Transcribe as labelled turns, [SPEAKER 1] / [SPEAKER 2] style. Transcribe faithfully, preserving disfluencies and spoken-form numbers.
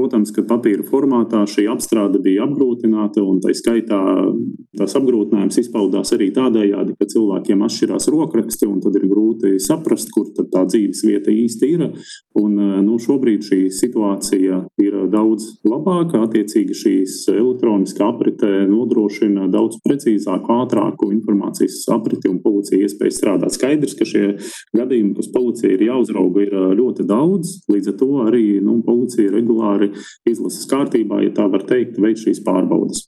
[SPEAKER 1] protams, ka papīra formātā šī apstrāde bija apgrūtināta, un tai skaitā tas apgrūtinājums izpaudās arī tādējādi, ka cilvēkiem atšķirās rokraksti, un tad ir grūti saprast, kur tad tā dzīves vieta īsti ir. Un, nu, šobrīd šī situācija ir daudz labāka, attiecīgi šīs elektroniskā aprite nodrošina daudz precīzāku, ātrāku informācijas apriti, un policija iespēja strādāt. Skaidrs, ka šie gadījumi, kas policija ir jāuzrauga, ir ļoti daudz, līdz ar to arī nu, policija regulāri izlases kārtībā, ja tā var teikt, veic šīs pārbaudes.